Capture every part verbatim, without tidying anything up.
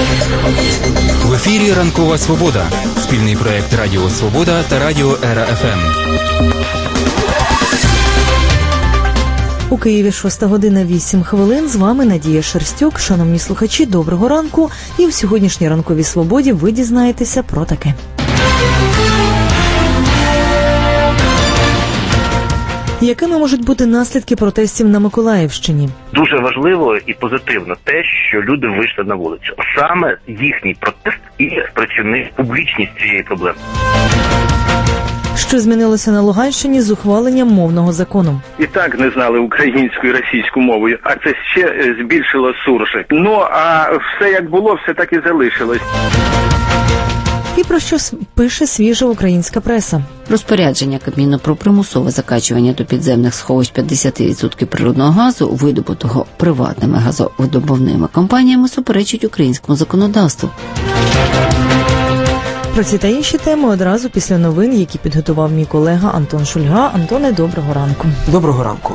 В ефірі «Ранкова Свобода» – спільний проєкт Радіо Свобода та Радіо Ера Еф Ем. У Києві шоста година вісім хвилин. З вами Надія Шерстюк. Шановні слухачі, доброго ранку. І в сьогоднішній «Ранковій Свободі» ви дізнаєтеся про таке. Якими можуть бути наслідки протестів на Миколаївщині? Дуже важливо і позитивно те, що люди вийшли на вулицю. Саме їхній протест і спричинив публічність цієї проблеми. Що змінилося на Луганщині з ухваленням мовного закону? І так не знали українську і російську мову, а це ще збільшило суржик. Ну, а все як було, все так і залишилось. І про що пише свіжа українська преса? Розпорядження Кабміну про примусове закачування до підземних сховищ п'ятдесят відсотків природного газу, видобутого приватними газовидобувними компаніями, суперечить українському законодавству. Про ці та інші теми одразу після новин, які підготував мій колега Антон Шульга. Антоне, доброго ранку. Доброго ранку.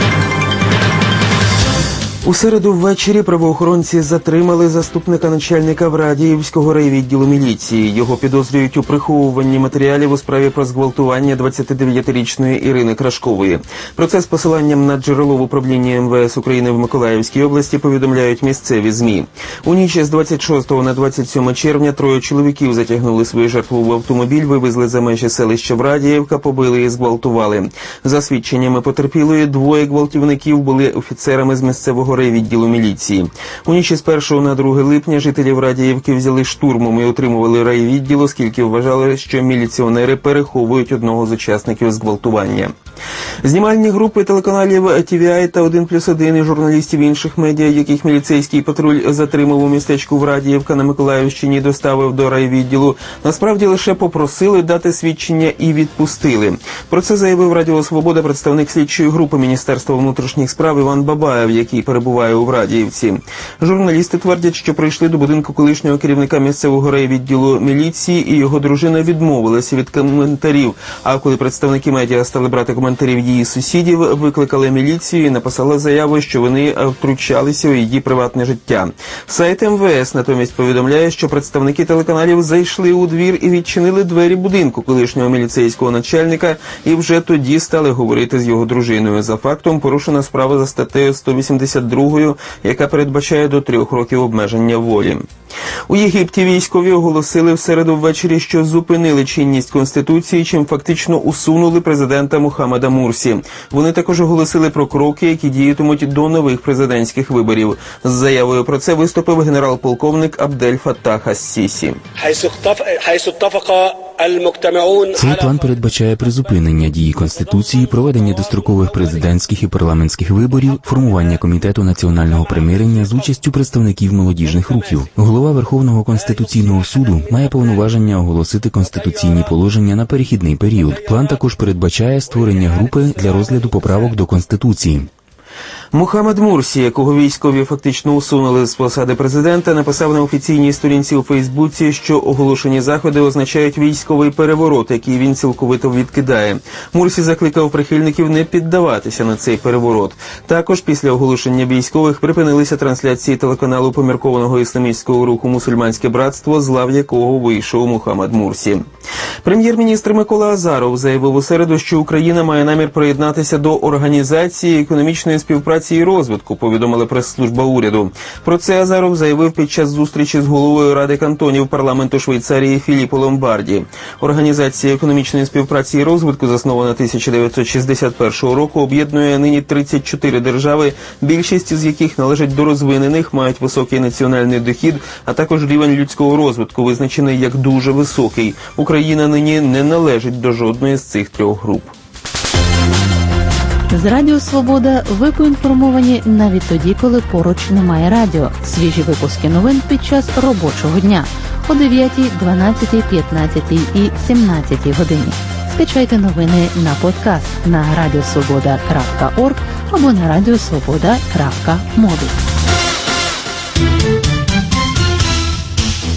У середу ввечері правоохоронці затримали заступника начальника Врадіївського райвідділу міліції. Його підозрюють у приховуванні матеріалів у справі про зґвалтування двадцятидев'ятирічної Ірини Крашкової. Про це з посиланням на джерело в управлінні ем ве ес України в Миколаївській області повідомляють місцеві ЗМІ. У ніч з двадцять шостого на двадцять сьоме червня троє чоловіків затягнули свою жертву в автомобіль, вивезли за межі селища Врадіївка, побили і зґвалтували. За свідченнями потерпілої, двоє гвалтівників були офіцерами з місцевого райвідділу міліції. У ніч з першого на друге липня жителі Врадіївки взяли штурмом і отримували райвідділ, оскільки вважали, що міліціонери переховують одного з учасників зґвалтування. Знімальні групи телеканалів Ті Ві Ай та один плюс один і журналістів інших медіа, яких міліцейський патруль затримав у містечку Врадіївка на Миколаївщині і доставив до райвідділу, насправді лише попросили дати свідчення і відпустили. Про це заявив Радіо Свобода представник слідчої групи Міністерства внутрішніх справ Іван Бабаєв, який перебуває у Врадіївці. Журналісти твердять, що прийшли до будинку колишнього керівника місцевого райвідділу міліції, і його дружина відмовилася від коментарів. А коли представники медіа стали брати коментарів її сусідів, викликали міліцію і написали заяву, що вони втручалися у її приватне життя. Сайт ем ве ес натомість повідомляє, що представники телеканалів зайшли у двір і відчинили двері будинку колишнього міліцейського начальника, і вже тоді стали говорити з його дружиною. За фактом порушена справа за статтею сто вісімдесят два, яка передбачає до трьох років обмеження волі. У Єгипті військові оголосили в середу ввечері, що зупинили чинність Конституції, чим фактично усунули президента Мухаммеда Мурсі. Вони також оголосили про кроки, які діятимуть до нових президентських виборів. З заявою про це виступив генерал-полковник Абдель Фаттах ас-Сісі. Цей план передбачає призупинення дії Конституції, проведення дострокових президентських і парламентських виборів, формування Комітету національного примирення з участю представників молодіжних рухів. Голова Верховного Конституційного суду має повноваження оголосити конституційні положення на перехідний період. План також передбачає створення групи для розгляду поправок до Конституції. Мухаммед Мурсі, якого військові фактично усунули з посади президента, написав на офіційній сторінці у Фейсбуці, що оголошені заходи означають військовий переворот, який він цілковито відкидає. Мурсі закликав прихильників не піддаватися на цей переворот. Також після оголошення військових припинилися трансляції телеканалу поміркованого ісламістського руху «Мусульманське братство», з лав якого вийшов Мухаммед Мурсі. Прем'єр-міністр Микола Азаров заявив у середу, що Україна має намір приєднатися до Організації економічної співпраці і розвитку, повідомила прес-служба уряду. Про це Азаров заявив під час зустрічі з головою Ради кантонів парламенту Швейцарії Філіппо Ломбарді. Організація економічної співпраці і розвитку, заснована тисяча дев'ятсот шістдесят першого року, об'єднує нині тридцять чотири держави, більшість з яких належать до розвинених, мають високий національний дохід, а також рівень людського розвитку, визначений як дуже високий. Україна нині не належить до жодної з цих трьох груп. З Радіо Свобода ви поінформовані навіть тоді, коли поруч немає радіо. Свіжі випуски новин під час робочого дня о дев'ятій, дванадцятій, п'ятнадцятій і сімнадцятій годині. Скачайте новини на подкаст на радіосвобода крапка орг або на радіосвобода крапка моби.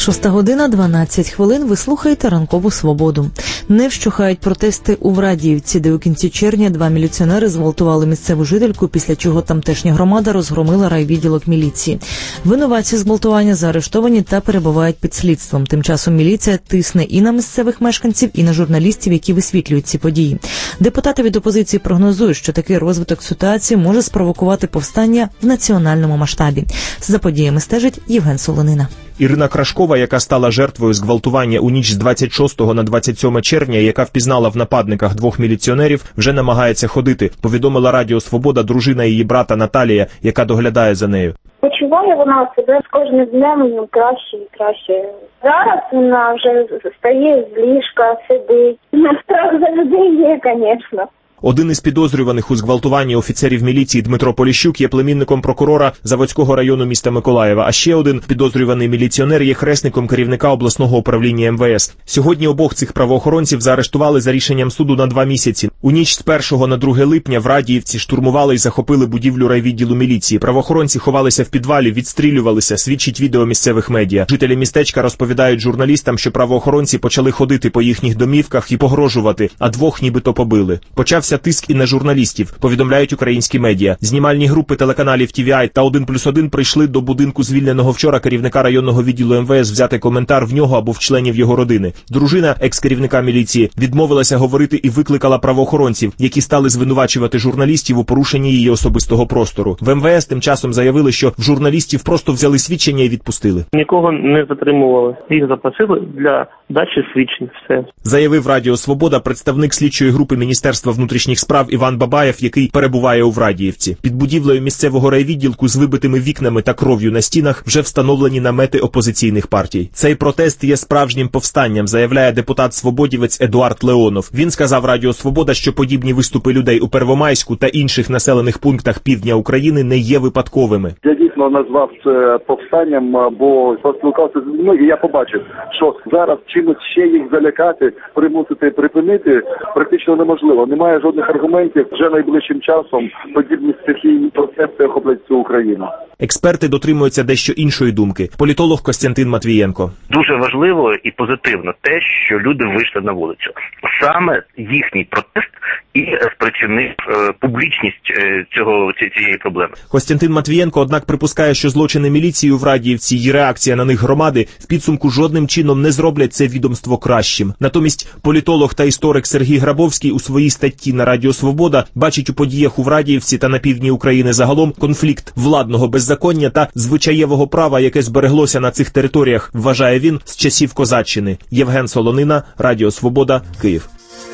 Шоста година, дванадцять хвилин. Ви слухаєте «Ранкову свободу». Не вщухають протести у Врадіївці, де у кінці червня два міліціонери зґвалтували місцеву жительку, після чого тамтешня громада розгромила райвідділок міліції. Винуватці зґвалтування заарештовані та перебувають під слідством. Тим часом міліція тисне і на місцевих мешканців, і на журналістів, які висвітлюють ці події. Депутати від опозиції прогнозують, що такий розвиток ситуації може спровокувати повстання в національному масштабі. За подіями стежить Євген Солонина. Ірина Крашкова, яка стала жертвою зґвалтування у ніч з двадцять шостого на двадцять сьоме червня, яка впізнала в нападниках двох міліціонерів, вже намагається ходити, повідомила Радіо Свобода дружина її брата Наталія, яка доглядає за нею. Почуває вона себе з кожним днем краще і краще. Зараз вона вже стає з ліжка, сидить. Страх за людей є, звісно. Один із підозрюваних у зґвалтуванні офіцерів міліції Дмитро Поліщук є племінником прокурора Заводського району міста Миколаєва, а ще один підозрюваний міліціонер є хресником керівника обласного управління ем ве ес. Сьогодні обох цих правоохоронців заарештували за рішенням суду на два місяці. У ніч з першого на друге липня в Радіївці штурмували і захопили будівлю райвідділу міліції. Правоохоронці ховалися в підвалі, відстрілювалися, свідчить відео місцевих медіа. Жителі містечка розповідають журналістам, що правоохоронці почали ходити по їхніх домівках і погрожувати, а двох нібито побили. Почався тиск і на журналістів, повідомляють українські медіа. Знімальні групи телеканалів ті ві ай та один плюс один прийшли до будинку звільненого вчора керівника районного відділу ем ве ес взяти коментар в нього або в членів його родини. Дружина екс-керівника міліції відмовилася говорити і викликала правоохоронців, які стали звинувачувати журналістів у порушенні її особистого простору. В ем ве ес тим часом заявили, що в журналістів просто взяли свідчення і відпустили. Нікого не затримували. Їх запросили для дачі свідчень. Все. Заявив Радіо Свобода представник слідчої групи Міністерства внутрішніх справ Іван Бабаєв, який перебуває у Врадіївці. Під будівлею місцевого райвідділку з вибитими вікнами та кров'ю на стінах вже встановлені намети опозиційних партій. Цей протест є справжнім повстанням, заявляє депутат-свободівець Едуард Леонов. Він сказав Радіо Свобода, що подібні виступи людей у Первомайську та інших населених пунктах півдня України не є випадковими. Я дійсно назвав це повстанням, бо поспілкувався з людьми, і я побачив, що зараз чимось ще їх залякати, примусити припинити практично неможливо. Немає жодних аргументів. Вже найближчим часом подібні стихійні процеси охоплять всю Україну. Експерти дотримуються дещо іншої думки. Політолог Костянтин Матвієнко. Дуже важливо і позитивно те, що люди вийшли на вулицю. Саме їхній протест і спричинив е, публічність е, цього цієї проблеми. Костянтин Матвієнко, однак, припускає, що злочини міліції у Врадіївці і реакція на них громади в підсумку жодним чином не зроблять це відомство кращим. Натомість політолог та історик Сергій Грабовський у своїй статті на Радіо Свобода бачить у подіях у Врадіївці та на півдні України загалом конфлікт владного беззаконня та звичаєвого права, яке збереглося на цих територіях, вважає він, з часів козаччини. Євген Солонина, Радіо Свобода, Київ.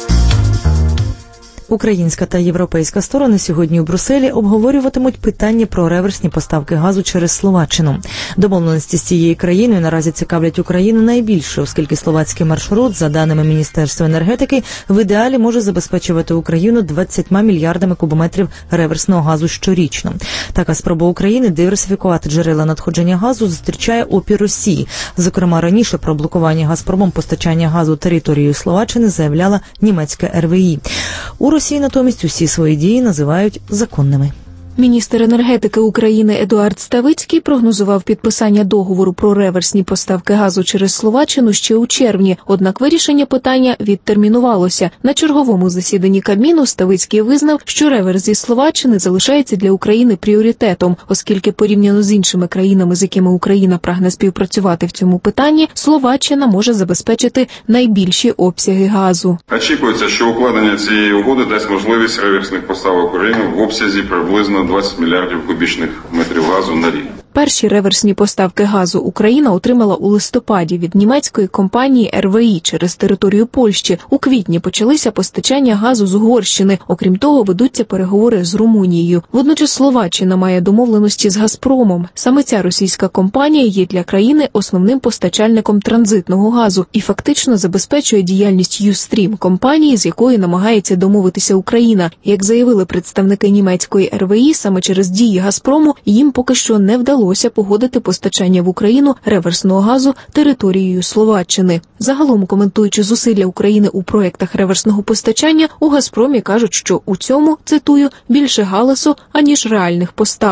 Українська та європейська сторони сьогодні у Брюсселі обговорюватимуть питання про реверсні поставки газу через Словаччину. Домовленості з цією країною наразі цікавлять Україну найбільше, оскільки словацький маршрут, за даними Міністерства енергетики, в ідеалі може забезпечувати Україну двадцятьма мільярдами кубометрів реверсного газу щорічно. Така спроба України диверсифікувати джерела надходження газу зустрічає опір Росії. Зокрема, раніше про блокування «Газпромом» постачання газу територією Словаччини заявляла німецьке ер ве і. У Росії натомість усі свої дії називають законними. Міністр енергетики України Едуард Ставицький прогнозував підписання договору про реверсні поставки газу через Словаччину ще у червні, однак вирішення питання відтермінувалося. На черговому засіданні Кабміну Ставицький визнав, що реверс зі Словаччини залишається для України пріоритетом, оскільки порівняно з іншими країнами, з якими Україна прагне співпрацювати в цьому питанні, Словаччина може забезпечити найбільші обсяги газу. Очікується, що укладення цієї угоди дасть можливість реверсних поставок України в обсязі приблизно двадцять мільярдів кубічних метрів газу на рік. Перші реверсні поставки газу Україна отримала у листопаді від німецької компанії ер ве і через територію Польщі. У квітні почалися постачання газу з Угорщини. Окрім того, ведуться переговори з Румунією. Водночас Словаччина має домовленості з «Газпромом». Саме ця російська компанія є для країни основним постачальником транзитного газу і фактично забезпечує діяльність «Юстрім» компанії, з якою намагається домовитися Україна. Як заявили представники німецької ер ве і, саме через дії «Газпрому» їм поки що не вдалося погодити постачання в Україну реверсного газу територією Словаччини. Загалом, коментуючи зусилля України у проєктах реверсного постачання, у «Газпромі» кажуть, що у цьому, цитую, більше галасу, аніж реальних поставок.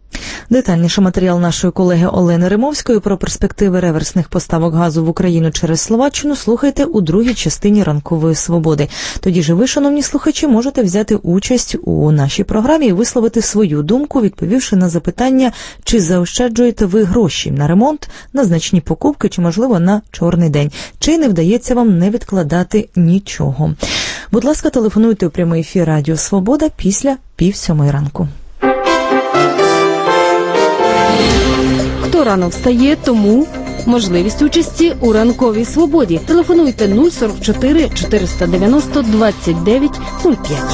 Детальніше матеріал нашої колеги Олени Римовської про перспективи реверсних поставок газу в Україну через Словаччину слухайте у другій частині «Ранкової свободи». Тоді ж ви, шановні слухачі, можете взяти участь у нашій програмі і висловити свою думку, відповівши на запитання, чи заощаджуєте ви гроші на ремонт, на значні покупки, чи, можливо, на чорний день, чи не вдається вам не відкладати нічого. Будь ласка, телефонуйте у прямий ефір Радіо Свобода після пів сьомої ранку. Хто рано встає, тому можливість участі у «Ранковій свободі». Телефонуйте нуль сорок чотири чотириста дев'яносто двадцять дев'ять нуль п'ять.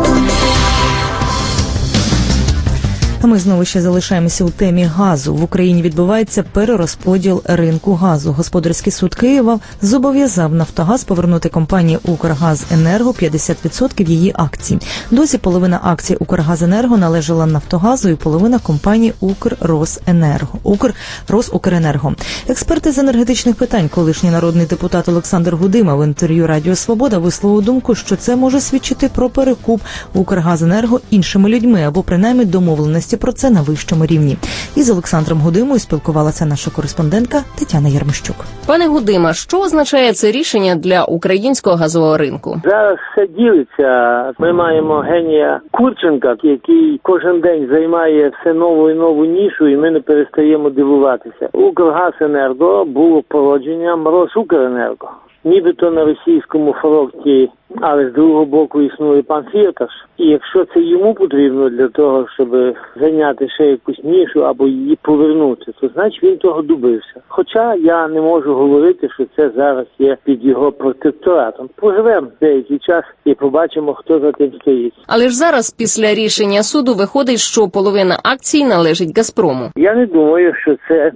А ми знову ще залишаємося у темі газу. В Україні відбувається перерозподіл ринку газу. Господарський суд Києва зобов'язав «Нафтогаз» повернути компанії «Укргазенерго» п'ятдесят відсотків її акцій. Досі половина акцій «Укргазенерго» належала «Нафтогазу» і половина компанії «Укрросенерго». «Укрросукренерго». Експерти з енергетичних питань, колишній народний депутат Олександр Гудима в інтерв'ю Радіо Свобода висловив думку, що це може свідчити про перекуп «Укргазенерго» іншими людьми або принаймні домовленості про це на вищому рівні. Із Олександром Гудимою спілкувалася наша кореспондентка Тетяна Єрмощук. Пане Гудима, що означає це рішення для українського газового ринку? Зараз все ділиться. Ми маємо генія Курченка, який кожен день займає все нову і нову нішу, і ми не перестаємо дивуватися. «Укргазенерго» було породженням «Росукренерго». Нібито на російському фронті, але з другого боку існує пан Фірташ. І якщо це йому потрібно для того, щоб зайняти ще якусь нішу або її повернути, то значить він того добився. Хоча я не можу говорити, що це зараз є під його протекторатом. Поживемо деякий час і побачимо, хто за тим стоїть. Але ж зараз після рішення суду виходить, що половина акцій належить «Газпрому». Я не думаю, що це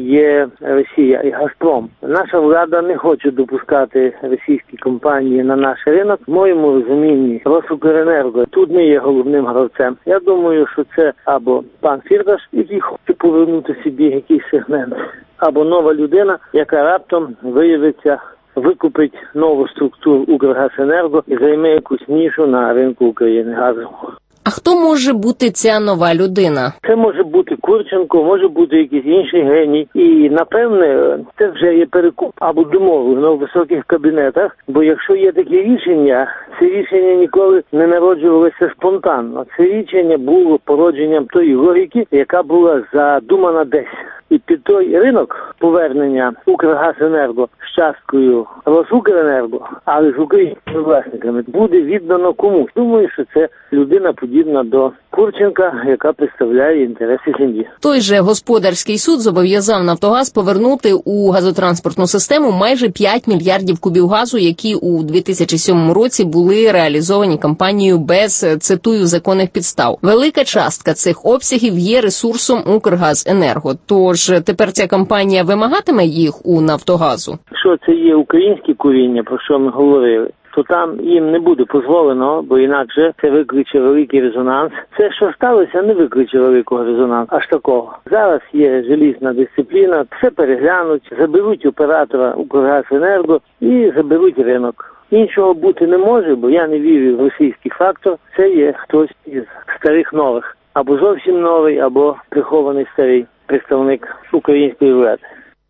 є Росія і «Газпром». Наша влада не хоче допускати російські компанії на наш ринок. В моєму розумінні «Росукренерго» тут не є головним гравцем. Я думаю, що це або пан Фірташ, який хоче повернути собі якийсь сегмент, або нова людина, яка раптом виявиться, викупить нову структуру «Укргазенерго» і займе якусь нішу на ринку України газу. А хто може бути ця нова людина? Це може бути Курченко, може бути якийсь інший геній. І, напевне, це вже є перекуп або домовлено в високих кабінетах. Бо якщо є такі рішення, це рішення ніколи не народжувалося спонтанно. Це рішення було породженням тої логіки, яка була задумана десь. І під той ринок повернення «Укргазенерго» з часткою «Росукренерго», але з українськими власниками, буде віддано комусь. Думаю, що це людина подібна до Курченка, яка представляє інтереси землі. Той же господарський суд зобов'язав «Нафтогаз» повернути у газотранспортну систему майже п'ять мільярдів кубів газу, які у дві тисячі сьомому році були реалізовані компанією без, цитую, законних підстав. Велика частка цих обсягів є ресурсом «Укргазенерго». Тож тепер ця компанія вимагатиме їх у «Нафтогазу»? Що це є українське коріння, про що ми говорили, то там їм не буде дозволено, бо інакше це викличе великий резонанс. Це, що сталося, не викличе великого резонансу, аж такого. Зараз є желізна дисципліна, все переглянуть, заберуть оператора «Укргазенерго» і заберуть ринок. Іншого бути не може, бо я не вірю в російський фактор. Це є хтось із старих нових. Або зовсім новий, або прихований старий представник української влади.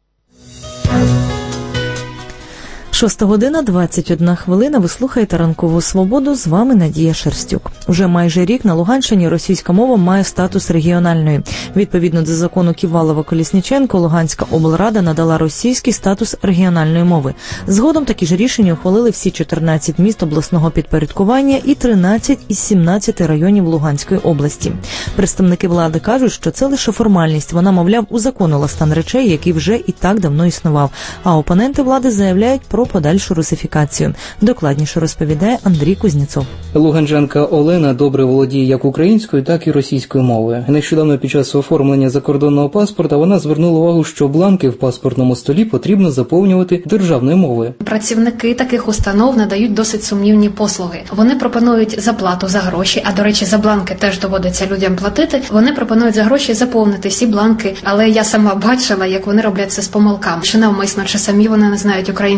Шоста година, двадцять одна хвилина. Ви слухаєте «Ранкову свободу». З вами Надія Шерстюк. Уже майже рік на Луганщині російська мова має статус регіональної. Відповідно до закону Ківалова-Колісніченко, Луганська облрада надала російський статус регіональної мови. Згодом такі ж рішення ухвалили всі чотирнадцять міст обласного підпорядкування і тринадцять із сімнадцяти районів Луганської області. Представники влади кажуть, що це лише формальність. Вона, мовляв, узаконила стан речей, який вже і так давно існував. А опоненти влади заявляють про подальшу русифікацію. Докладніше розповідає Андрій Кузнєцов. Луганчанка Олена добре володіє як українською, так і російською мовою. Нещодавно під час оформлення закордонного паспорта вона звернула увагу, що бланки в паспортному столі потрібно заповнювати державною мовою. Працівники таких установ надають досить сумнівні послуги. Вони пропонують заплату за гроші, а, до речі, за бланки теж доводиться людям платити. Вони пропонують за гроші заповнити всі бланки, але я сама бачила, як вони роблять це з помилками. Чи навмисно, чи самі вони не знають української мови.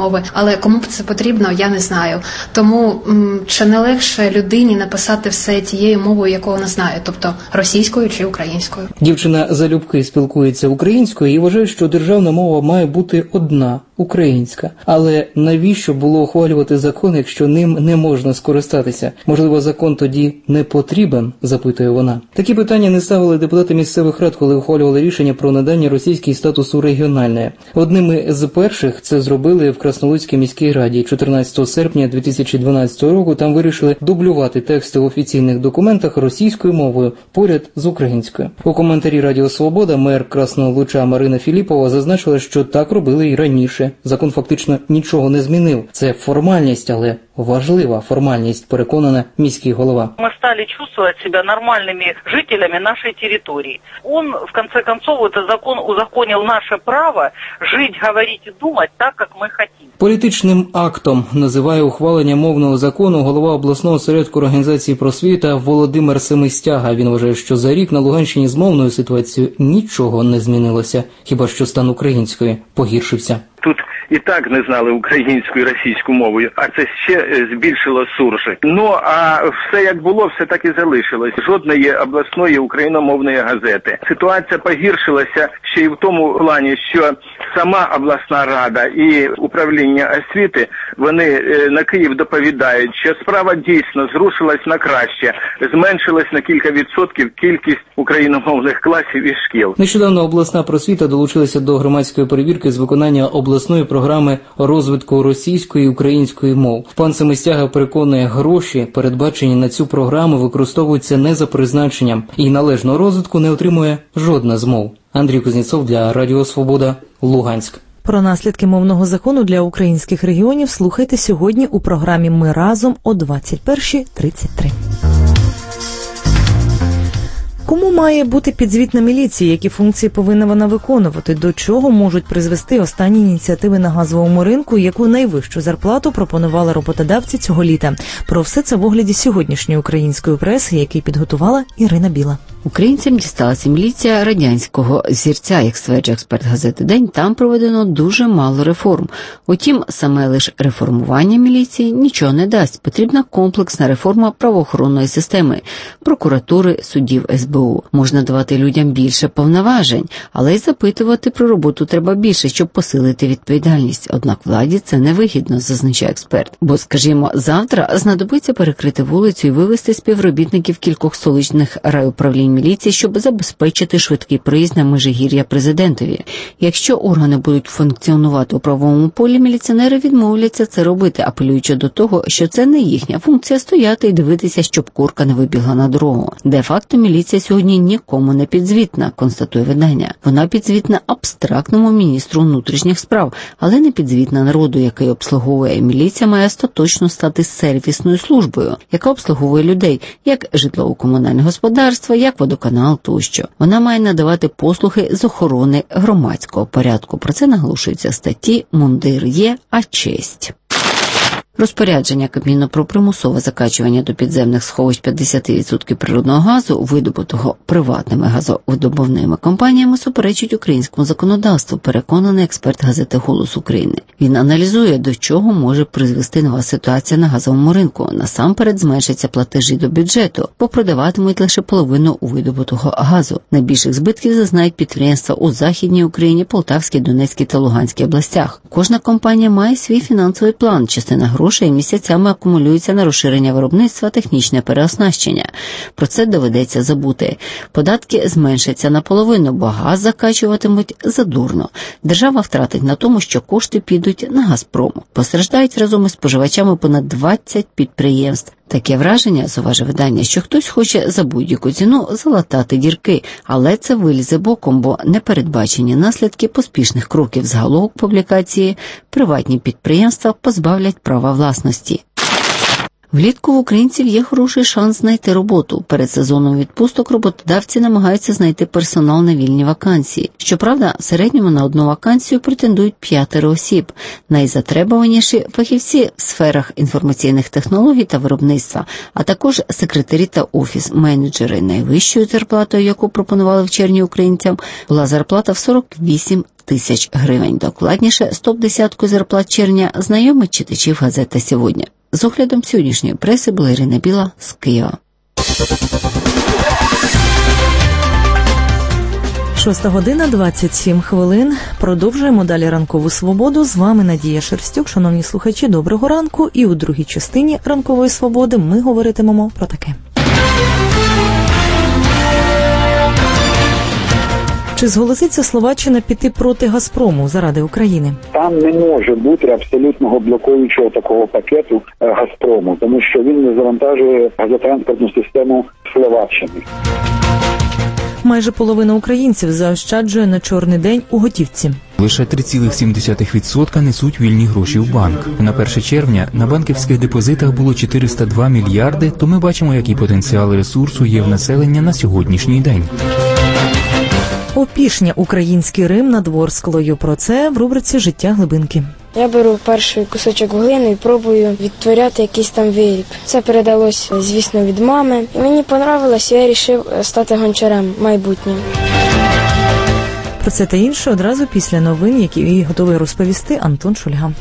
мови. Але кому б це потрібно, я не знаю. Тому м, чи не легше людині написати все тією мовою, яку вона знає, тобто російською чи українською? Дівчина залюбки спілкується українською і вважає, що державна мова має бути одна – українська. Але навіщо було ухвалювати закон, якщо ним не можна скористатися? Можливо, закон тоді не потрібен, запитує вона. Такі питання не ставили депутати місцевих рад, коли ухвалювали рішення про надання російській статусу регіональної. Одними з перших це зробили в Краснолуцькій міській раді. чотирнадцятого серпня дві тисячі дванадцятого року там вирішили дублювати тексти в офіційних документах російською мовою поряд з українською. У коментарі Радіо Свобода мер Краснолуча Марина Філіпова зазначила, що так робили і раніше. Закон фактично нічого не змінив. Це формальність, але важлива формальність, переконана міський голова. Мы стали чувствовать себя нормальными жителями нашей территории. Он, в конце концов, этот закон узаконил наше право жить, говорить и думать так, как мы хотим. Політичним актом називає ухвалення мовного закону голова обласного осередку організації просвіта Володимир Семистяга. Він вважає, що за рік на Луганщині з мовною ситуацією нічого не змінилося, хіба що стан української погіршився. Тут і так не знали українську і російську мову, а це ще збільшило суржик. Ну, а все як було, все так і залишилось. Жодної обласної україномовної газети. Ситуація погіршилася ще й в тому плані, що сама обласна рада і управління освіти, вони на Київ доповідають, що справа дійсно зрушилась на краще, зменшилась на кілька відсотків кількість україномовних класів і шкіл. Нещодавно обласна просвіта долучилася до громадської перевірки з виконання обласної програми розвитку російської і української мов. Пан Семистяга переконує, гроші, передбачені на цю програму, використовуються не за призначенням і належного розвитку не отримує жодна з мов. Андрій Кузнєцов для Радіо Свобода, Луганськ. Про наслідки мовного закону для українських регіонів слухайте сьогодні у програмі «Ми разом» о двадцять перша тридцять три. Кому має бути підзвітна міліція, які функції повинна вона виконувати, до чого можуть призвести останні ініціативи на газовому ринку, яку найвищу зарплату пропонували роботодавці цього літа. Про все це в огляді сьогоднішньої української преси, який підготувала Ірина Біла. Українцям дісталася міліція радянського зірця, як стверджує експерт газети «День», там проведено дуже мало реформ. Утім, саме лише реформування міліції нічого не дасть. Потрібна комплексна реформа правоохоронної системи, прокуратури, судів, ес бе у. Можна давати людям більше повноважень, але й запитувати про роботу треба більше, щоб посилити відповідальність. Однак владі це невигідно, зазначає експерт. Бо, скажімо, завтра знадобиться перекрити вулицю і вивести співробітників кількох столичних райуправлінь міліції, щоб забезпечити швидкий проїзд на Межигір'я президентові. Якщо органи будуть функціонувати у правовому полі, міліціонери відмовляться це робити, апелюючи до того, що це не їхня функція стояти і дивитися, щоб курка не вибігла на дорогу. Де-факто міліція сьогодні нікому не підзвітна, констатує видання. Вона підзвітна абстрактному міністру внутрішніх справ, але не підзвітна народу, який обслуговує. Міліція має остаточно стати сервісною службою, яка обслуговує людей, як житлово-комунальне господарство, як водоканал тощо. Вона має надавати послуги з охорони громадського порядку. Про це наголошується в статті «Мундир є, а честь». Розпорядження Кабміну про примусове закачування до підземних сховищ п'ятдесят відсотків природного газу, видобутого приватними газовидобувними компаніями, суперечить українському законодавству, переконаний експерт газети «Голос України». Він аналізує, до чого може призвести нова ситуація на газовому ринку. Насамперед зменшаться платежі до бюджету, бо продаватимуть лише половину видобутого газу. Найбільших збитків зазнають підприємства у Західній Україні, Полтавській, Донецькій та Луганській областях. Кожна компанія має свій фінансовий план, частина грошей місяцями акумулюється на розширення виробництва, технічне переоснащення. Про це доведеться забути. Податки зменшаться наполовину, бо газ закачуватимуть задурно. Держава втратить на тому, що кошти підуть на Газпром. Постраждають разом із споживачами понад двадцять підприємств. Таке враження, зауважує видання, що хтось хоче за будь-яку ціну залатати дірки, але це вилізе боком, бо непередбачені наслідки поспішних кроків. Заголовок публікації «Приватні підприємства позбавлять права власності». Влітку в українців є хороший шанс знайти роботу. Перед сезоном відпусток роботодавці намагаються знайти персонал на вільні вакансії. Щоправда, в середньому на одну вакансію претендують п'ятеро осіб. Найзатребуваніші – фахівці в сферах інформаційних технологій та виробництва, а також секретарі та офіс-менеджери. Найвищою зарплатою, яку пропонували в червні українцям, була зарплата в сорок вісім тисяч гривень. Докладніше з топ-десятку зарплат червня знайомить читачів газети «Сьогодні». З оглядом сьогоднішньої преси була Ірина Біла з Києва. Шоста година, двадцять сім хвилин. Продовжуємо далі ранкову свободу. З вами Надія Шерстюк. Шановні слухачі, доброго ранку. І у другій частині ранкової свободи ми говоритимемо про таке. Чи зголоситься Словаччина піти проти «Газпрому» заради України? Там не може бути абсолютного блокуючого такого пакету «Газпрому», тому що він не завантажує газотранспортну систему Словаччини. Майже половина українців заощаджує на чорний день у готівці. Лише три цілих сім десятих відсотка несуть вільні гроші в банк. На перше червня на банківських депозитах було чотириста два мільярди, то ми бачимо, який потенціал ресурсу є в населення на сьогоднішній день. Опішня український Рим над Ворсклою. Про це в рубриці «Життя глибинки». Я беру перший кусочок глини і пробую відтворяти якийсь там виріб. Це передалось, звісно, від мами. І мені понравилось, і я вирішив стати гончарем майбутнім. Про це та інше одразу після новин, які готовий розповісти Антон Шульга.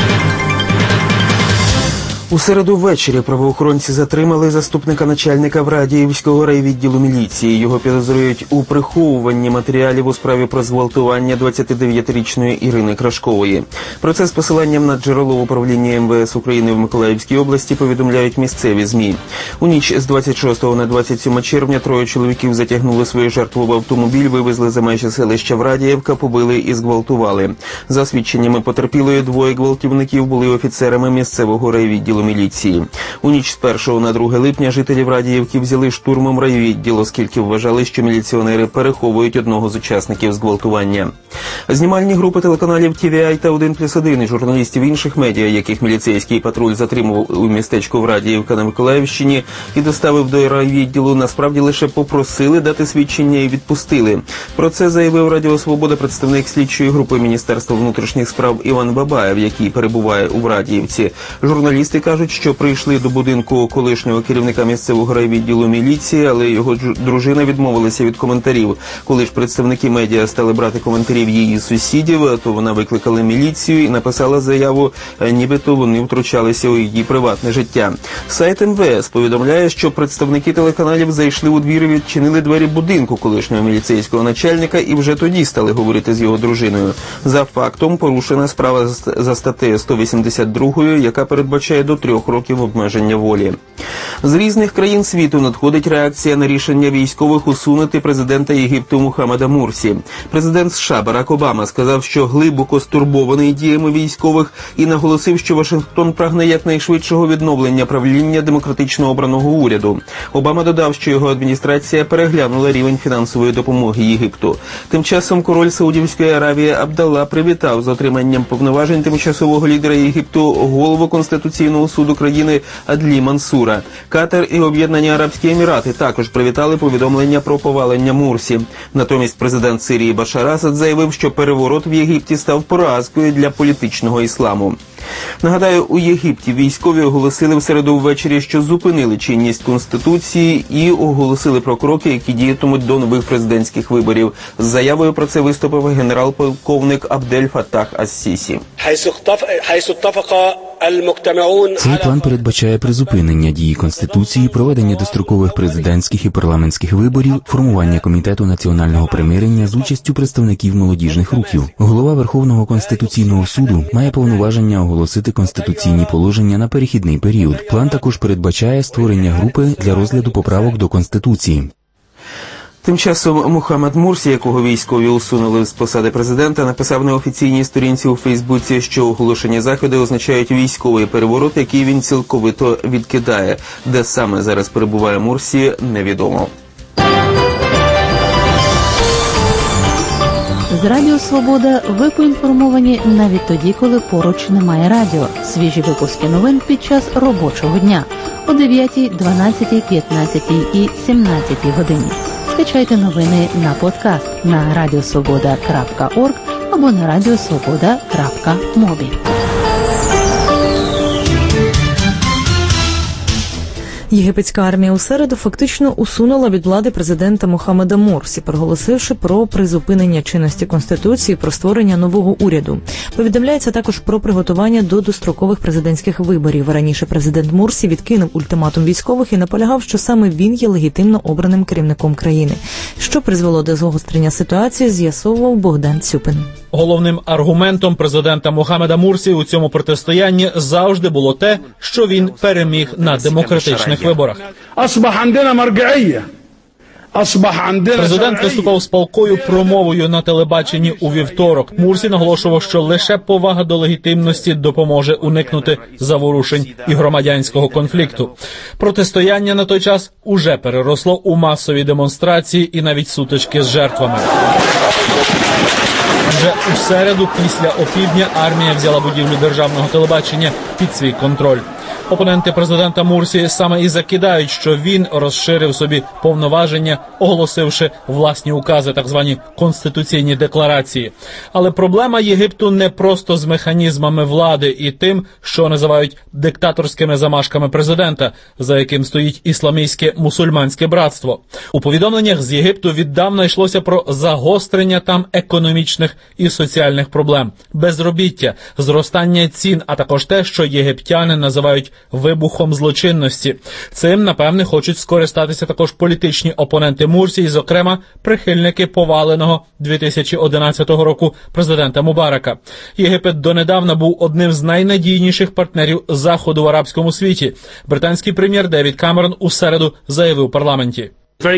У середу ввечері правоохоронці затримали заступника начальника Врадіївського райвідділу міліції. Його підозрюють у приховуванні матеріалів у справі про зґвалтування двадцятидев'ятирічної Ірини Крашкової. Про це з посиланням на джерело в управлінні ем ве ес України в Миколаївській області повідомляють місцеві ЗМІ. У ніч з двадцять шостого на двадцять сьоме червня троє чоловіків затягнули свою жертву в автомобіль, вивезли за межі селища Врадіївка, побили і зґвалтували. За свідченнями потерпілої, двоє гвалтівників були офіцерами місцевого райвідділу міліції. У ніч з першого на друге липня жителі Врадіївки взяли штурмом райвідділ, оскільки вважали, що міліціонери переховують одного з учасників зґвалтування. Знімальні групи телеканалів ті ві ай та один плюс один і журналістів інших медіа, яких міліцейський патруль затримував у містечку Врадіївка на Миколаївщині і доставив до райвідділу, насправді лише попросили дати свідчення і відпустили. Про це заявив Радіо Свобода представник слідчої групи Міністерства внутрішніх справ Іван Бабаєв, який перебуває у Врадіївці. Журналісти кажуть, що прийшли до будинку колишнього керівника місцевого райвідділу міліції, але його дружина відмовилася від коментарів. Коли ж представники медіа стали брати коментарів її сусідів, то вона викликала міліцію і написала заяву, нібито вони втручалися у її приватне життя. Сайт ем ве ес повідомляє, що представники телеканалів зайшли у двір і відчинили двері будинку колишнього міліцейського начальника і вже тоді стали говорити з його дружиною. За фактом порушена справа за статтею сто вісімдесят два, яка передбачає до трьох років обмеження волі. З різних країн світу надходить реакція на рішення військових усунути президента Єгипту Мухаммада Мурсі. Президент США Барак Обама сказав, що глибоко стурбований діями військових і наголосив, що Вашингтон прагне якнайшвидшого відновлення правління демократично обраного уряду. Обама додав, що його адміністрація переглянула рівень фінансової допомоги Єгипту. Тим часом король Саудівської Аравії Абдалла привітав з отриманням повноважень тимчасового лідера Єгипту голову Конституційного суду країни Адлі Мансура. Катар і Об'єднані Арабські Емірати також привітали повідомлення про повалення Мурсі. Натомість президент Сирії Башар Асад заявив, що переворот в Єгипті став поразкою для політичного ісламу. Нагадаю, у Єгипті військові оголосили в середу ввечері, що зупинили чинність Конституції і оголосили про кроки, які діятимуть до нових президентських виборів. З заявою про це виступив генерал-полковник Абдель Фаттах ас-Сісі. Цей план передбачає призупинення дії Конституції, проведення дострокових президентських і парламентських виборів, формування комітету національного примирення з участю представників молодіжних рухів. Голова Верховного Конституційного суду має повноваження оголосити конституційні положення на перехідний період. План також передбачає створення групи для розгляду поправок до Конституції. Тим часом Мухаммад Мурсі, якого військові усунули з посади президента, написав на офіційній сторінці у Фейсбуці, що оголошені заходи означають військовий переворот, який він цілковито відкидає. Де саме зараз перебуває Мурсі, невідомо. З Радіо Свобода ви поінформовані навіть тоді, коли поруч немає радіо. Свіжі випуски новин під час робочого дня о дев'ятій, дванадцятій, п'ятнадцятій і сімнадцятій годині. Скачайте новини на подкаст на радіосвобода крапка орг або на радіосвобода крапка мобі. Єгипетська армія у середу фактично усунула від влади президента Мохаммеда Морсі, проголосивши про призупинення чинності Конституції, про створення нового уряду. Повідомляється також про приготування до дострокових президентських виборів. Раніше президент Морсі відкинув ультиматум військових і наполягав, що саме він є легітимно обраним керівником країни. Що призвело до загострення ситуації, з'ясовував Богдан Цюпин. Головним аргументом президента Мохаммеда Мурсі у цьому протистоянні завжди було те, що він переміг на демократичних виборах. Президент виступав з палкою промовою на телебаченні у вівторок. Мурсі наголошував, що лише повага до легітимності допоможе уникнути заворушень і громадянського конфлікту. Протистояння на той час уже переросло у масові демонстрації і навіть сутички з жертвами. Вже у середу після опівдня армія взяла будівлю державного телебачення під свій контроль. Опоненти президента Мурсі саме і закидають, що він розширив собі повноваження, оголосивши власні укази, так звані конституційні декларації. Але проблема Єгипту не просто з механізмами влади і тим, що називають диктаторськими замашками президента, за яким стоїть ісламістське мусульманське братство. У повідомленнях з Єгипту віддавна йшлося про загострення там економічних і соціальних проблем, безробіття, зростання цін, а також те, що єгиптяни називають вибухом злочинності. Цим, напевне, хочуть скористатися також політичні опоненти Мурсі, зокрема, прихильники поваленого дві тисячі одинадцятого року президента Мубарака. Єгипет донедавна був одним з найнадійніших партнерів Заходу в арабському світі. Британський прем'єр Девід Камерон у середу заявив у парламенті.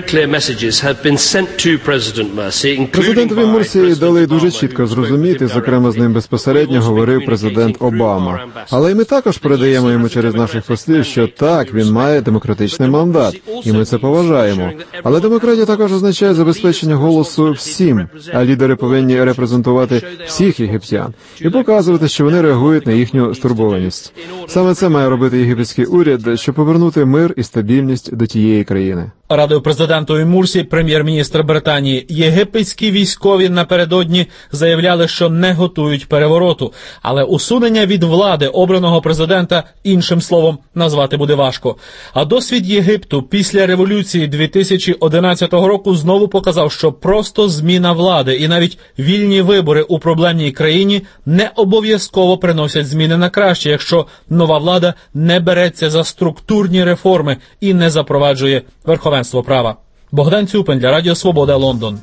Президентові Мурсі дали дуже чітко зрозуміти, зокрема з ним безпосередньо говорив президент Обама. Але й ми також передаємо йому через наших послів, що так, він має демократичний мандат, і ми це поважаємо. Але демократія також означає забезпечення голосу всім, а лідери повинні репрезентувати всіх єгиптян і показувати, що вони реагують на їхню стурбованість. Саме це має робити єгипетський уряд, щоб повернути мир і стабільність до тієї країни. Радив президентові Мурсі прем'єр-міністр Британії. Єгипетські військові напередодні заявляли, що не готують перевороту. Але усунення від влади обраного президента, іншим словом, назвати буде важко. А досвід Єгипту після революції дві тисячі одинадцятого року знову показав, що просто зміна влади і навіть вільні вибори у проблемній країні не обов'язково приносять зміни на краще, якщо нова влада не береться за структурні реформи і не запроваджує верховенство права. Богдан Цюпин для Радіо Свобода, Лондон.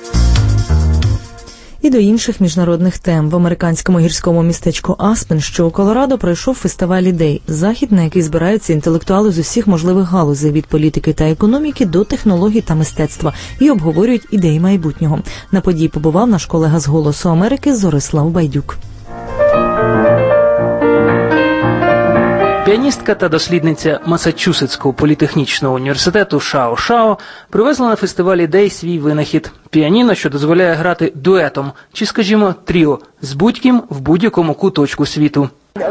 І до інших міжнародних тем. В американському гірському містечку Аспен, що у Колорадо, пройшов фестиваль ідей. Захід, на який збираються інтелектуали з усіх можливих галузей, від політики та економіки до технологій та мистецтва, і обговорюють ідеї майбутнього. На події побував наш колега з «Голосу Америки» Зорислав Байдюк. Піаністка та дослідниця Масачусетського політехнічного університету Шао Шао привезла на фестиваль ідей свій винахід – піаніно, що дозволяє грати дуетом, чи, скажімо, тріо, з будь-ким в будь-якому куточку світу.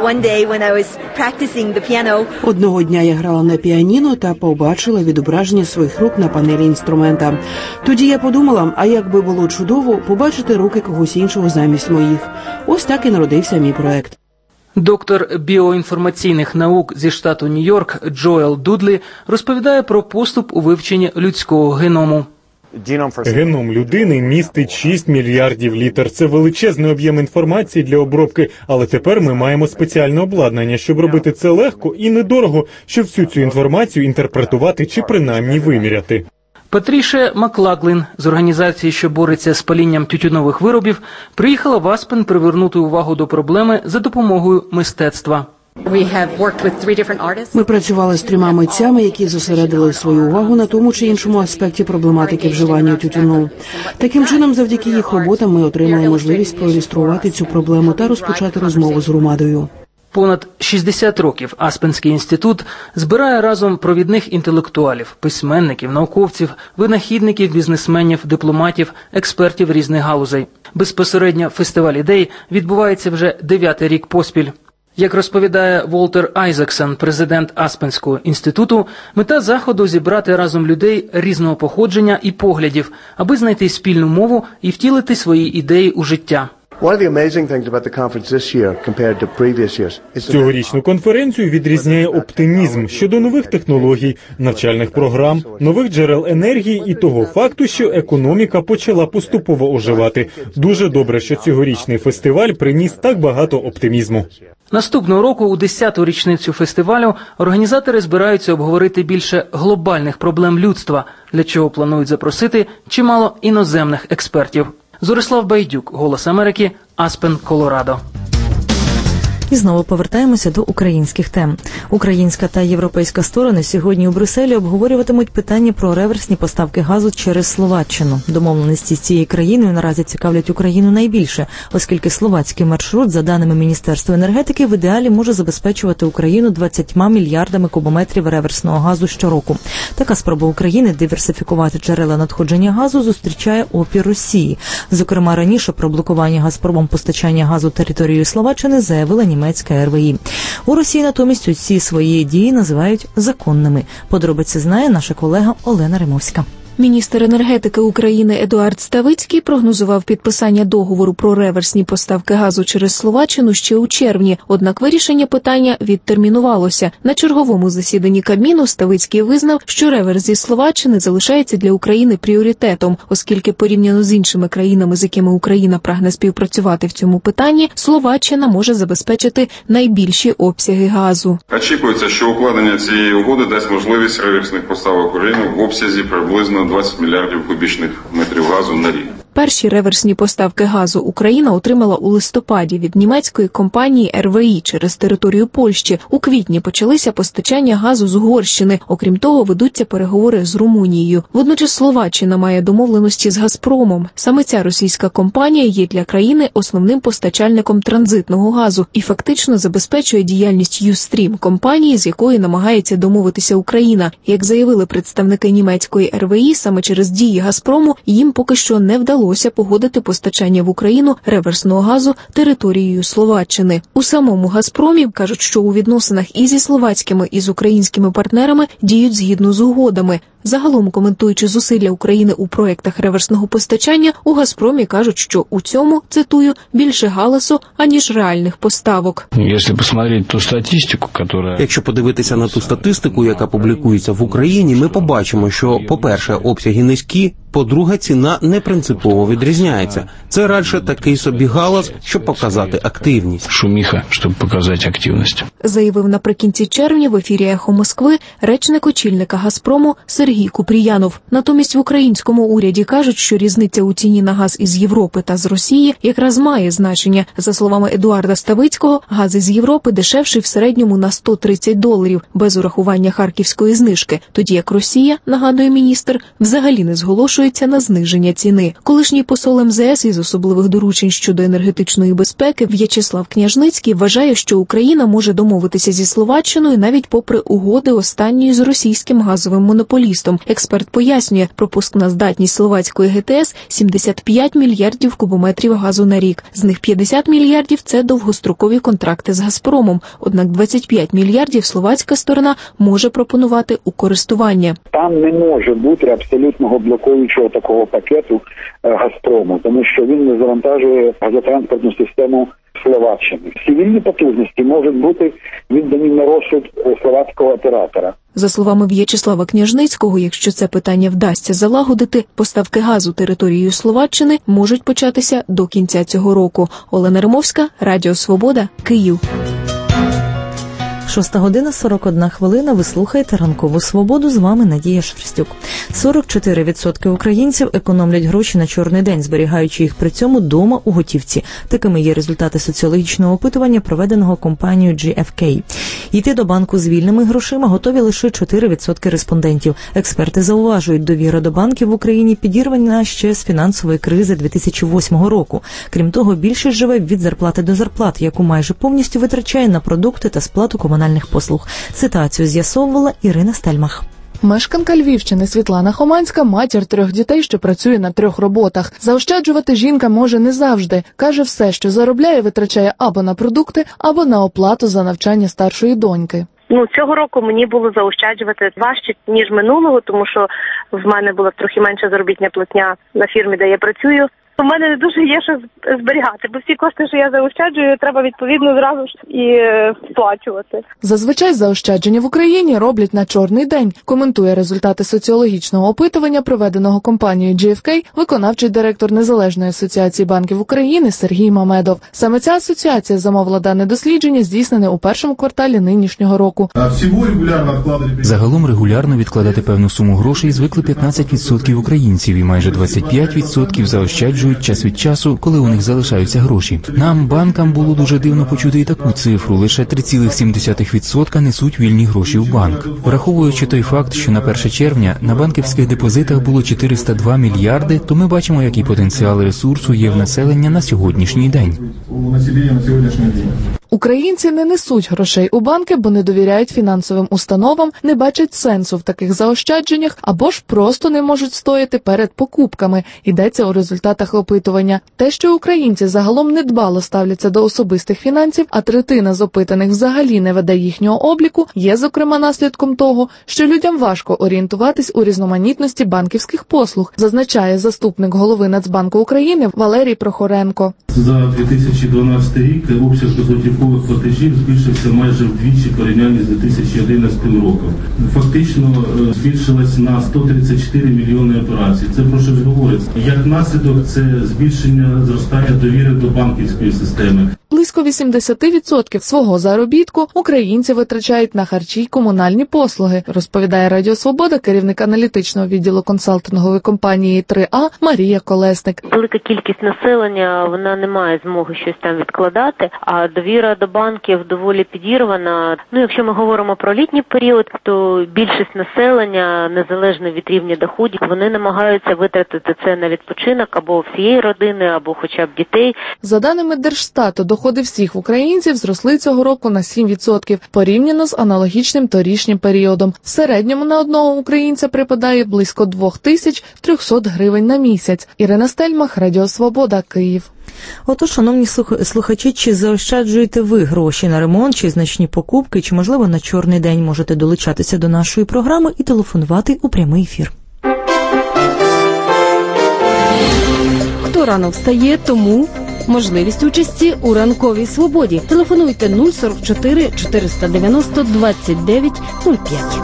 Одного дня я грала на піаніно та побачила відображення своїх рук на панелі інструмента. Тоді я подумала, а як би було чудово побачити руки когось іншого замість моїх. Ось так і народився мій проект. Доктор біоінформаційних наук зі штату Нью-Йорк Джоел Дудлі розповідає про поступ у вивченні людського геному. Геном людини містить шість мільярдів літер. Це величезний об'єм інформації для обробки, але тепер ми маємо спеціальне обладнання, щоб робити це легко і недорого, щоб всю цю інформацію інтерпретувати чи принаймні виміряти. Патріше Маклаглін з організації, що бореться з палінням тютюнових виробів, приїхала в Аспен привернути увагу до проблеми за допомогою мистецтва. Ми працювали з трьома митцями, які зосередили свою увагу на тому чи іншому аспекті проблематики вживання тютюну. Таким чином, завдяки їх роботам ми отримали можливість проілюструвати цю проблему та розпочати розмову з громадою. Понад шістдесят років Аспенський інститут збирає разом провідних інтелектуалів, письменників, науковців, винахідників, бізнесменів, дипломатів, експертів різних галузей. Безпосередньо фестиваль ідей відбувається вже дев'ятий рік поспіль. Як розповідає Волтер Айзексон, президент Аспенського інституту, мета заходу – зібрати разом людей різного походження і поглядів, аби знайти спільну мову і втілити свої ідеї у життя. Цьогорічну конференцію відрізняє оптимізм щодо нових технологій, навчальних програм, нових джерел енергії і того факту, що економіка почала поступово оживати. Дуже добре, що цьогорічний фестиваль приніс так багато оптимізму. Наступного року, у десяту річницю фестивалю, організатори збираються обговорити більше глобальних проблем людства, для чого планують запросити чимало іноземних експертів. Зорислав Байдюк, «Голос Америки», Аспен, Колорадо. І знову повертаємося до українських тем. Українська та європейська сторони сьогодні у Брюсселі обговорюватимуть питання про реверсні поставки газу через Словаччину. Домовленості з цією країною наразі цікавлять Україну найбільше, оскільки словацький маршрут, за даними Міністерства енергетики, в ідеалі може забезпечувати Україну двадцятьма мільярдами кубометрів реверсного газу щороку. Така спроба України диверсифікувати джерела надходження газу зустрічає опір Росії. Зокрема, раніше про блокування «Газпромом» постачання газу територією Словаччини заявила німецька ер ве і. У Росії натомість усі свої дії називають законними. Подробиці знає наша колега Олена Римовська. Міністр енергетики України Едуард Ставицький прогнозував підписання договору про реверсні поставки газу через Словаччину ще у червні, однак вирішення питання відтермінувалося. На черговому засіданні Кабміну Ставицький визнав, що реверс зі Словаччини залишається для України пріоритетом, оскільки порівняно з іншими країнами, з якими Україна прагне співпрацювати в цьому питанні, Словаччина може забезпечити найбільші обсяги газу. Очікується, що укладення цієї угоди дасть можливість реверсних поставок України в обсязі приблизно двадцять мільярдів кубічних метрів газу на рік. Перші реверсні поставки газу Україна отримала у листопаді від німецької компанії ер ве і через територію Польщі. У квітні почалися постачання газу з Угорщини. Окрім того, ведуться переговори з Румунією. Водночас Словаччина має домовленості з «Газпромом». Саме ця російська компанія є для країни основним постачальником транзитного газу і фактично забезпечує діяльність Юстрім, компанії, з якої намагається домовитися Україна. Як заявили представники німецької ер ве і, саме через дії «Газпрому» їм поки що не вдалося вдалося погодити постачання в Україну реверсного газу територією Словаччини. У самому «Газпромі» кажуть, що у відносинах і зі словацькими, і з українськими партнерами діють згідно з угодами. Загалом, коментуючи зусилля України у проєктах реверсного постачання, у «Газпромі» кажуть, що у цьому, цитую, більше галасу, аніж реальних поставок. Якщо подивитися на ту статистику, яка публікується в Україні, ми побачимо, що, по-перше, обсяги низькі, по-друге, ціна не принципово відрізняється. Це радше такий собі галас, щоб показати активність. Шуміха, щоб показати активність. Заявив наприкінці червня в ефірі «Ехо Москви» речник очільника «Газпрому» Сергій Купріянов. Натомість в українському уряді кажуть, що різниця у ціні на газ із Європи та з Росії якраз має значення. За словами Едуарда Ставицького, газ із Європи дешевший в середньому на сто тридцять доларів, без урахування харківської знижки, тоді як Росія, нагадує міністр, взагалі не зголошується на зниження ціни. Колишній посол ем зе ес із особливих доручень щодо енергетичної безпеки В'ячеслав Княжницький вважає, що Україна може домовитися зі Словаччиною навіть попри угоди останньої з російським газовим монополістом. Експерт пояснює, пропускна здатність словацької ге те ес – сімдесят п'ять мільярдів кубометрів газу на рік. З них п'ятдесят мільярдів – це довгострокові контракти з «Газпромом». Однак двадцять п'ять мільярдів словацька сторона може пропонувати у користування. Там не може бути абсолютного блокуючого такого пакету «Газпрому», тому що він не завантажує газотранспортну систему Словаччини. Всі вільні потужності можуть бути віддані на розсуд словацького оператора. За словами В'ячеслава Княжницького, якщо це питання вдасться залагодити, поставки газу територією Словаччини можуть початися до кінця цього року. Олена Римовська, Радіо Свобода, Київ. Шоста година, сорок одна хвилина. Ви слухаєте «Ранкову свободу». З вами Надія Шерстюк. сорок чотири відсотки українців економлять гроші на чорний день, зберігаючи їх при цьому дома у готівці. Такими є результати соціологічного опитування, проведеного компанією джі еф кей. Йти до банку з вільними грошима готові лише чотири відсотки респондентів. Експерти зауважують, довіра до банків в Україні підірвана ще з фінансової кризи дві тисячі восьмого року. Крім того, більшість живе від зарплати до зарплати, яку майже повністю витрачає на продукти та сплату комунальних послуг. Ситуацію з'ясовувала Ірина Стельмах. Мешканка Львівщини Світлана Хоманська – матір трьох дітей, що працює на трьох роботах. Заощаджувати жінка може не завжди. Каже, все, що заробляє, витрачає або на продукти, або на оплату за навчання старшої доньки. Ну, цього року мені було заощаджувати важче, ніж минулого, тому що в мене була трохи менша заробітня платня на фірмі, де я працюю. У мене не дуже є що зберігати, бо всі кошти, що я заощаджую, треба відповідно зразу ж і сплачувати. Зазвичай заощадження в Україні роблять на чорний день, коментує результати соціологічного опитування, проведеного компанією джі еф кей, виконавчий директор Незалежної асоціації банків України Сергій Мамедов. Саме ця асоціація замовила дане дослідження, здійснене у першому кварталі нинішнього року. Загалом регулярно відкладати певну суму грошей звикли п'ятнадцять відсотків українців і майже двадцять п'ять відсотків заощаджують час від часу, коли у них залишаються гроші. Нам, банкам, було дуже дивно почути і таку цифру. Лише три цілих сім десятих відсотка несуть вільні гроші в банк. Враховуючи той факт, що на перше червня на банківських депозитах було чотириста два мільярди, то ми бачимо, який потенціал ресурсу є в населення на сьогоднішній день. Українці не несуть грошей у банки, бо не довіряють фінансовим установам, не бачать сенсу в таких заощадженнях або ж просто не можуть стояти перед покупками, йдеться у результатах опитування. Те, що українці загалом недбало ставляться до особистих фінансів, а третина з опитаних взагалі не веде їхнього обліку, є, зокрема, наслідком того, що людям важко орієнтуватись у різноманітності банківських послуг, зазначає заступник голови Нацбанку України Валерій Прохоренко. За дві тисячі дванадцятий рік обсяг безготівкових платежів збільшився майже вдвічі в порівнянні з дві тисячі одинадцятим роком. Фактично збільшилось на сто тридцять чотири мільйони операцій. Це про що говорить? Як наслідок, це збільшення зростання довіри до банківської системи. Близько вісімдесят відсотків свого заробітку українці витрачають на харчі й комунальні послуги, розповідає Радіо Свобода керівник аналітичного відділу консалтингової компанії три А Марія Колесник. Велика кількість населення, вона не має змоги щось там відкладати, а довіра до банків доволі підірвана. Ну, якщо ми говоримо про літній період, то більшість населення, незалежно від рівня доходів, вони намагаються витратити це на відпочинок або всієї родини, або хоча б дітей. За даними Держстату, доходи всіх українців зросли цього року на сім відсотків, порівняно з аналогічним торішнім періодом. В середньому на одного українця припадає близько дві тисячі триста гривень на місяць. Ірина Стельмах, Радіо Свобода, Київ. Отож, шановні слухачі, чи заощаджуєте ви гроші на ремонт, чи значні покупки, чи, можливо, на чорний день можете долучатися до нашої програми і телефонувати у прямий ефір. Хто рано встає, тому можливість участі у ранковій свободі. Телефонуйте нуль сорок чотири чотириста дев'яносто двадцять дев'ять нуль п'ять.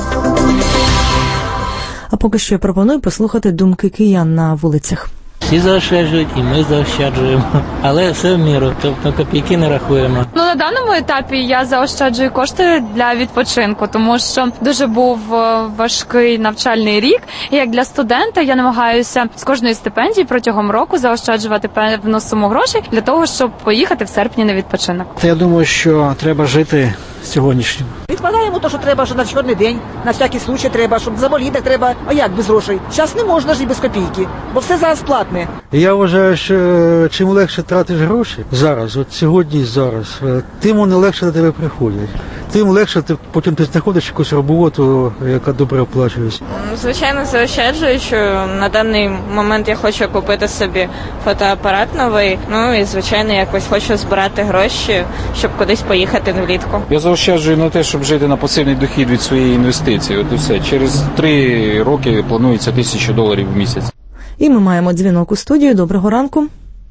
А поки що я пропоную послухати думки киян на вулицях. Всі заощаджують, і ми заощаджуємо, але все в міру, тобто копійки не рахуємо. Ну, на даному етапі я заощаджую кошти для відпочинку, тому що дуже був важкий навчальний рік, і як для студента я намагаюся з кожної стипендії протягом року заощаджувати певну суму грошей для того, щоб поїхати в серпні на відпочинок. Я думаю, що треба жити сьогоднішнім. Відкладаємо те, що треба, що на чорний день, на всякий случай треба, щоб заболіти треба. А як без грошей? Зараз не можна жити без копійки, бо все зараз платне. Я вважаю, що чим легше тратиш гроші зараз, от сьогодні і зараз, тим вони легше до тебе приходять. Тим легше ти потім ти знаходиш якусь роботу, яка добре оплачується. Звичайно, заощаджую, що на даний момент я хочу купити собі фотоапарат новий. Ну і звичайно, якось хочу збирати гроші, щоб кудись поїхати влітку. Я заощаджую на те, щоб жити на пасивний дохід від своєї інвестиції. От і все. Через три роки планується тисячу доларів в місяць. І ми маємо дзвінок у студію. Доброго ранку.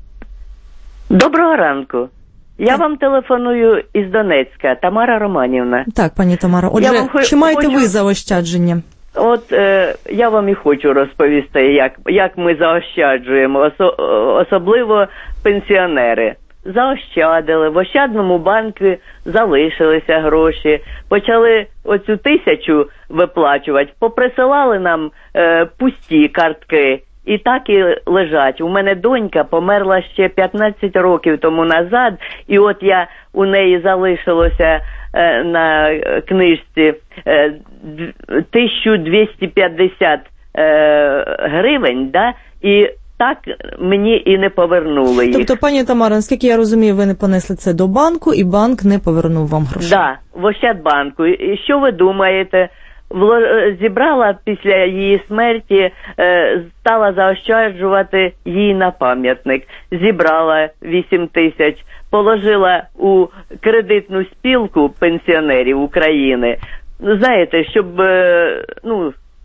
Доброго ранку. Я вам телефоную із Донецька, Тамара Романівна. Так, пані Тамара. Отже, вам чи маєте хочу... ви заощадження? От е, я вам і хочу розповісти, як, як ми заощаджуємо, осо, особливо пенсіонери. Заощадили, в Ощадному банку залишилися гроші, почали оцю тисячу виплачувати, поприсилали нам е, пусті картки. І так і лежать. У мене донька померла ще п'ятнадцять років тому назад, і от я у неї залишилося е, на книжці е, тисяча двісті п'ятдесят е, гривень, да, і так мені і не повернули їх. Тобто, пані Тамара, наскільки я розумію, ви не понесли це до банку, і банк не повернув вам гроші? Так, да, в Ощадбанку. І що ви думаєте? Зібрала після її смерті, стала заощаджувати їй на пам'ятник. Зібрала вісім тисяч, положила у кредитну спілку пенсіонерів України. Знаєте, щоб, ну,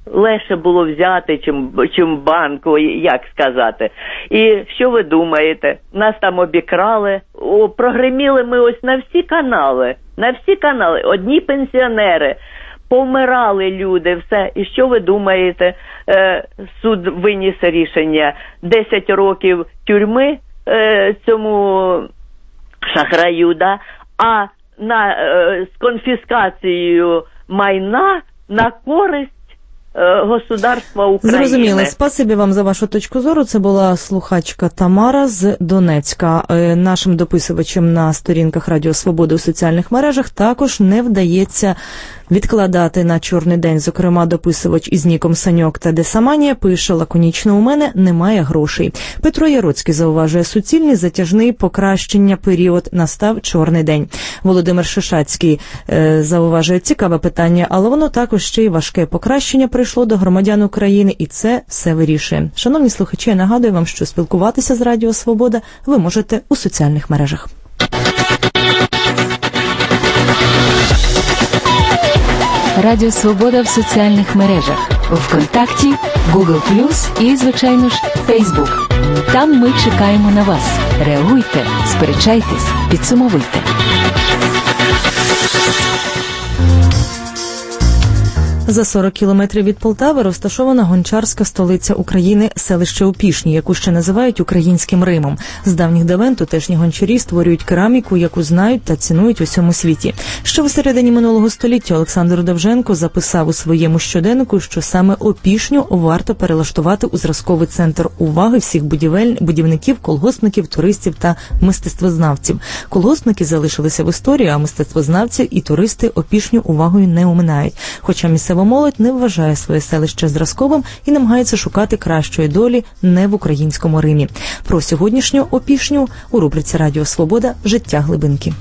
легше було взяти, чим, чим банку, як сказати. І що ви думаєте? Нас там обікрали, о, прогреміли ми ось на всі канали, на всі канали, одні пенсіонери, помирали люди, все. І що ви думаєте? Е, суд виніс рішення десять років тюрми е, цьому шахраю, да? А на, е, з конфіскацією майна на користь государства України. Зрозуміло. Спасибі вам за вашу точку зору. Це була слухачка Тамара з Донецька. Нашим дописувачам на сторінках Радіо Свобода у соціальних мережах також не вдається відкладати на чорний день. Зокрема, дописувач із ніком Саньок та Десаманія пише лаконічно: у мене немає грошей. Петро Яроцький зауважує: суцільний, затяжний, покращення період, настав чорний день. Володимир Шишацький е, зауважує: цікаве питання, але воно також ще й важке. Покращення прийшло до громадян України, і це все вирішує. Шановні слухачі, я нагадую вам, що спілкуватися з Радіо Свобода ви можете у соціальних мережах. Радіо Свобода в соціальних мережах. ВКонтакті, Google плюс і, звичайно ж, Фейсбук. Там ми чекаємо на вас. Реагуйте, сперечайтесь, підсумовуйте. За сорок кілометрів від Полтави розташована гончарська столиця України, селище Опішні, яку ще називають українським Римом. З давніх давен тутешні гончарі створюють кераміку, яку знають та цінують у всьому світі. Ще у середині минулого століття Олександр Довженко записав у своєму щоденнику, що саме Опішню варто перелаштувати у зразковий центр уваги всіх будівель, будівників, колгоспників, туристів та мистецтвознавців. Колгоспники залишилися в історії, а мистецтвознавці і туристи Опішню увагою не оминають. Хоча місцева молодь не вважає своє селище зразковим і намагається шукати кращої долі не в українському Римі. Про сьогоднішню Опішню у рубриці «Радіо Свобода. Життя глибинки».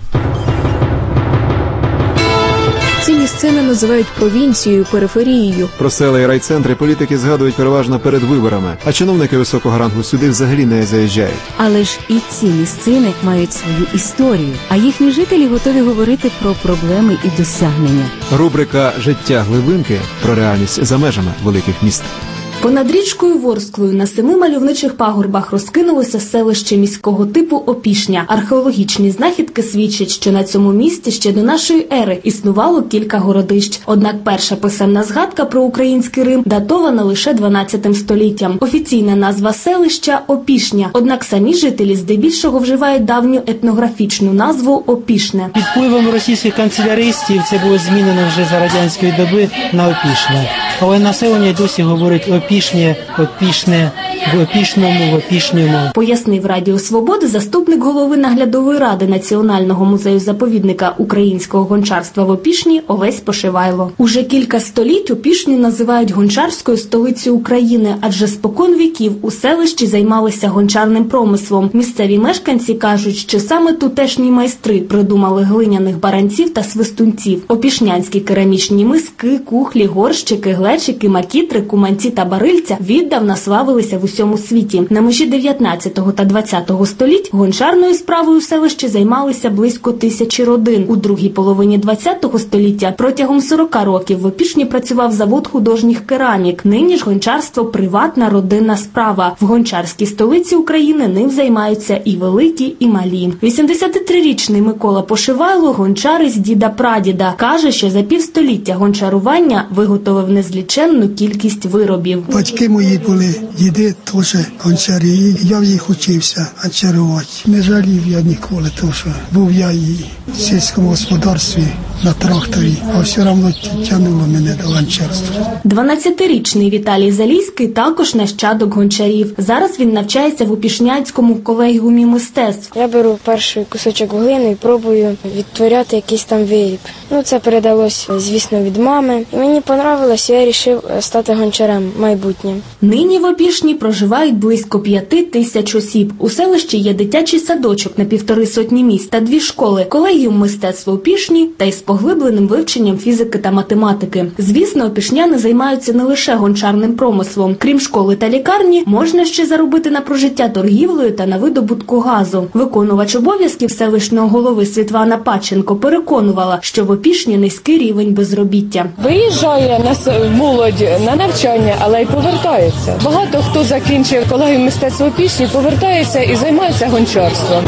Ці місцини називають провінцією, периферією. Про села і райцентри політики згадують переважно перед виборами, а чиновники високого рангу сюди взагалі не заїжджають. Але ж і ці місцини мають свою історію, а їхні жителі готові говорити про проблеми і досягнення. Рубрика «Життя глибинки» про реальність за межами великих міст. Понад річкою Ворсклою на семи мальовничих пагорбах розкинулося селище міського типу Опішня. Археологічні знахідки свідчать, що на цьому місці ще до нашої ери існувало кілька городищ. Однак перша писемна згадка про український Рим датована лише дванадцятим століттям. Офіційна назва селища – Опішня. Однак самі жителі здебільшого вживають давню етнографічну назву Опішне. Під впливом російських канцеляристів це було змінено вже за радянської доби на Опішне. Але населення досі говорить Опішнє, Опішне, в Опішному, в Опішньому. Пояснив Радіо Свободи заступник голови наглядової ради Національного музею-заповідника українського гончарства в Опішні Олесь Пошивайло. Уже кілька століть Опішню називають гончарською столицею України, адже спокон віків у селищі займалися гончарним промислом. Місцеві мешканці кажуть, що саме тутешні майстри придумали глиняних баранців та свистунців. Опішнянські керамічні миски, кухлі, горщики, глечики, макітри, куманці та барильця віддавна славилися в усьому світі. На межі дев'ятнадцятого та двадцятого століть гончарною справою в селищі займалися близько тисячі родин. У другій половині двадцятого століття протягом сорока років в Опішні працював завод художніх керамік. Нині ж гончарство – приватна родинна справа. В гончарській столиці України ним займаються і великі, і малі. вісімдесятитрирічний Микола Пошивайло – гончар із діда-прадіда. Каже, що за півстоліття гончарування виготовив незліченну кількість виробів. Батьки мої були, діди теж гончарі, я в їх учився гончарувати. Не жалів я ніколи, тому що був я і в сільському господарстві на тракторі, а все одно тягнуло мене до гончарства. дванадцятирічний Віталій Залізький також нащадок гончарів. Зараз він навчається в Опішняцькому колегіумі мистецтв. Я беру перший кусочок глини і пробую відтворяти якийсь там виріб. Ну, це передалось, звісно, від мами. І мені понравилось, і я вирішив стати гончарем майбутнім. Нині в Опішні проживають близько п'яти тисяч осіб. У селищі є дитячий садочок на півтори сотні місць та дві школи – колегіум мистецтва Опішні та із поглибленим вивченням фізики та математики. Звісно, опішняни займаються не лише гончарним промислом. Крім школи та лікарні, можна ще заробити на прожиття торгівлею та на видобутку газу. Виконувач обов'язків селищного голови Світлана Падченко переконувала, що в Опішні низький рівень безробіття. Виїжджає нас молодь на навчання, але й повертається. Багато хто закінчив колегію мистецтва Опішні, повертається і займається гончарством.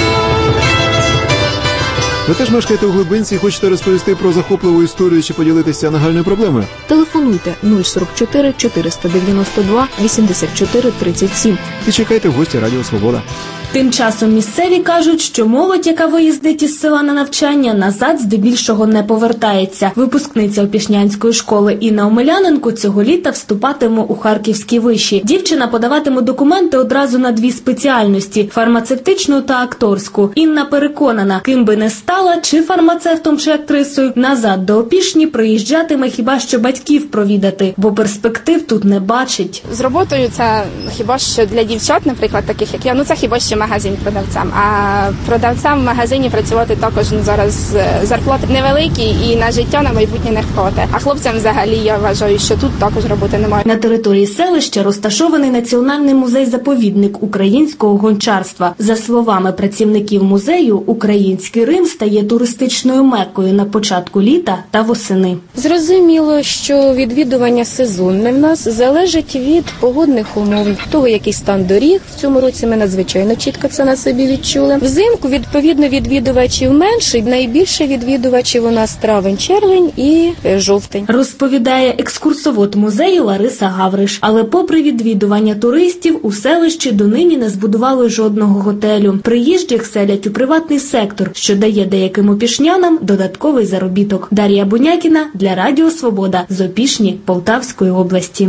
Ви теж мешкаєте у Глибинці і хочете розповісти про захопливу історію чи поділитися нагальною проблемою? Телефонуйте нуль сорок чотири чотириста дев'яносто два вісімдесят чотири тридцять сім. І чекайте в гості Радіо Свобода. Тим часом місцеві кажуть, що молодь, яка виїздить із села на навчання, назад здебільшого не повертається. Випускниця Опішнянської школи Інна Омеляненко цього літа вступатиме у харківські виші. Дівчина подаватиме документи одразу на дві спеціальності – фармацевтичну та акторську. Інна переконана, ким би не стала, чи фармацевтом, чи актрисою, назад до Опішні приїжджатиме хіба що батьків провідати, бо перспектив тут не бачить. З роботою це хіба що для дівчат, наприклад, таких як я, ну це хіба що магазин продавцям, а продавцям в магазині працювати також ну, зараз зарплати невеликі і на життя на майбутнє не хватить. А хлопцям взагалі я вважаю, що тут також роботи немає. На території селища розташований Національний музей-заповідник українського гончарства. За словами працівників музею, український Рим стає туристичною меккою на початку літа та восени. Зрозуміло, що відвідування сезонне в нас залежить від погодних умов, того, який стан доріг. В цьому році ми надзвичайно чітко це на собі відчули. Взимку, відповідно, відвідувачів менше, найбільше відвідувачів у нас травень, червень і жовтень. Розповідає екскурсовод музею Лариса Гавриш. Але попри відвідування туристів, у селищі донині не збудували жодного готелю. Приїжджих селять у приватний сектор, що дає деяким опішнянам додатковий заробіток. Дар'я Бунякіна для Радіо Свобода з Опішні Полтавської області.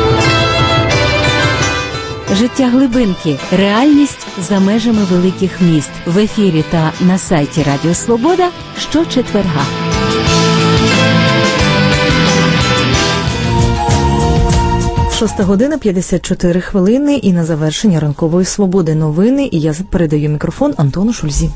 Життя Глибинки. Реальність за межами великих міст. В ефірі та на сайті Радіо Свобода щочетверга. Шоста година, п'ятдесят чотири хвилини і на завершення ранкової свободи новини. І я передаю мікрофон Антону Шульзі.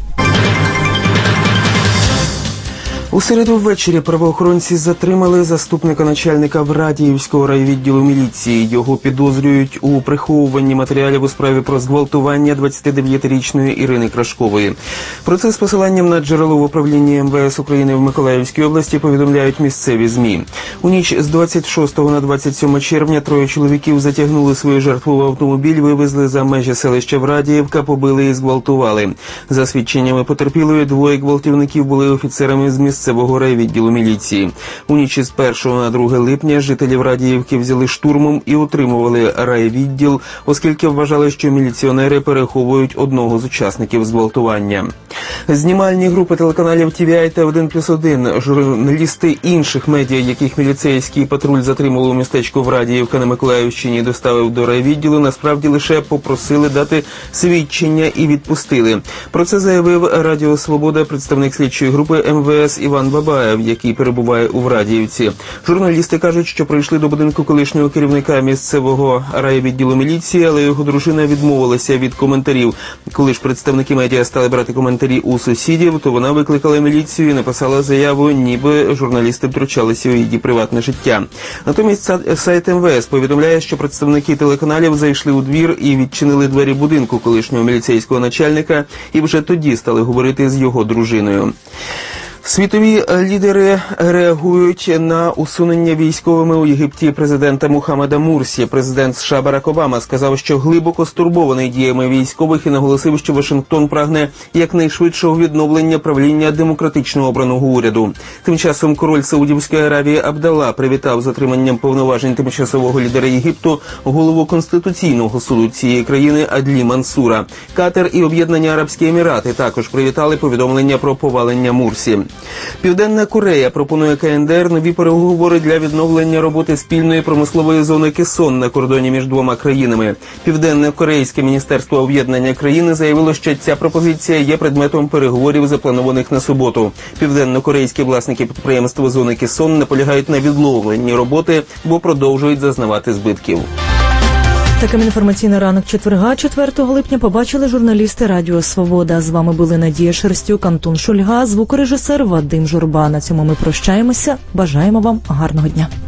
У середу ввечері правоохоронці затримали заступника начальника Врадіївського райвідділу міліції. Його підозрюють у приховуванні матеріалів у справі про зґвалтування двадцятидев'ятирічної Ірини Крашкової. Про це з посиланням на джерело в управлінні ем ве ес України в Миколаївській області повідомляють місцеві ЗМІ. У ніч з двадцять шостого на двадцять сьоме червня троє чоловіків затягнули свою жертву в автомобіль, вивезли за межі селища Врадіївка, побили і зґвалтували. За свідченнями потерпілої, двоє гвалтівників були офіцерами з місцевого райвідділу міліції. У ніч з першого на друге липня жителі Врадіївки взяли штурмом і утримували райвідділ, оскільки вважали, що міліціонери переховують одного з учасників зґвалтування. Знімальні групи телеканалів ті ві ай та один плюс один, журналісти інших медіа, яких міліцейський патруль затримали у містечку Врадіївка на Миколаївщині і доставив до райвідділу, насправді лише попросили дати свідчення і відпустили. Про це заявив Радіо Свобода представник слідчої групи ем ве ес Іван Бабаєв, який перебуває у Врадіївці. Журналісти кажуть, що прийшли до будинку колишнього керівника місцевого райвідділу міліції, але його дружина відмовилася від коментарів. Коли ж представники медіа стали брати коментарі у сусідів, то вона викликала міліцію і написала заяву, ніби журналісти втручалися у її приватне життя. Натомість сайт ем ве ес повідомляє, що представники телеканалів зайшли у двір і відчинили двері будинку колишнього міліцейського начальника і вже тоді стали говорити з його дружиною. Світові лідери реагують на усунення військовими у Єгипті президента Мухаммеда Мурсі. Президент США Барак Обама сказав, що глибоко стурбований діями військових і наголосив, що Вашингтон прагне якнайшвидшого відновлення правління демократично обраного уряду. Тим часом король Саудівської Аравії Абдалла привітав з отриманням повноважень тимчасового лідера Єгипту голову Конституційного суду цієї країни Адлі Мансура. Катар і Об'єднані Арабські Емірати також привітали повідомлення про повалення Мурсі. Південна Корея пропонує ка ен де ер нові переговори для відновлення роботи спільної промислової зони Кесон на кордоні між двома країнами. Південно-корейське міністерство об'єднання країни заявило, що ця пропозиція є предметом переговорів, запланованих на суботу. Південно-корейські власники підприємства зони Кесон наполягають на відновленні роботи, бо продовжують зазнавати збитків. Таким інформаційний ранок четверга, четвертого липня, побачили журналісти Радіо Свобода. З вами були Надія Шерстюк, Антон Шульга, звукорежисер Вадим Журба. На цьому ми прощаємося. Бажаємо вам гарного дня.